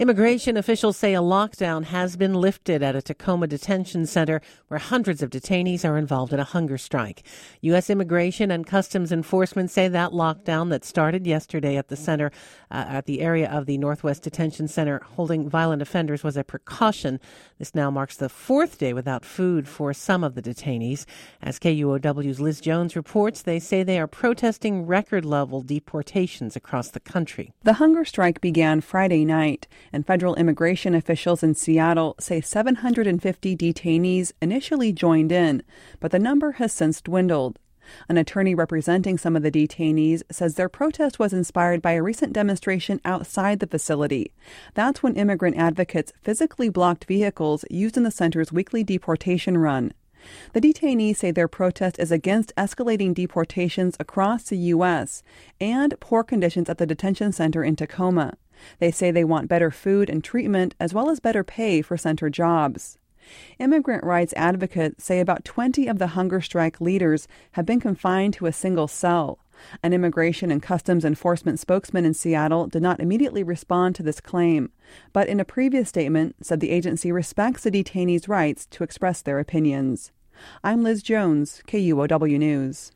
Immigration officials say a lockdown has been lifted at a Tacoma detention center where hundreds of detainees are involved in a hunger strike. U.S. Immigration and Customs Enforcement say that lockdown that started yesterday at the center, at the area of the Northwest Detention Center holding violent offenders, was a precaution. This now marks the fourth day without food for some of the detainees. As KUOW's Liz Jones reports, they say they are protesting record-level deportations across the country. The hunger strike began Friday night, and federal immigration officials in Seattle say 750 detainees initially joined in, but the number has since dwindled. An attorney representing some of the detainees says their protest was inspired by a recent demonstration outside the facility. That's when immigrant advocates physically blocked vehicles used in the center's weekly deportation run. The detainees say their protest is against escalating deportations across the U.S. and poor conditions at the detention center in Tacoma. They say they want better food and treatment as well as better pay for center jobs. Immigrant rights advocates say about 20 of the hunger strike leaders have been confined to a single cell. An Immigration and Customs Enforcement spokesman in Seattle did not immediately respond to this claim, but in a previous statement said the agency respects the detainees' rights to express their opinions. I'm Liz Jones, KUOW News.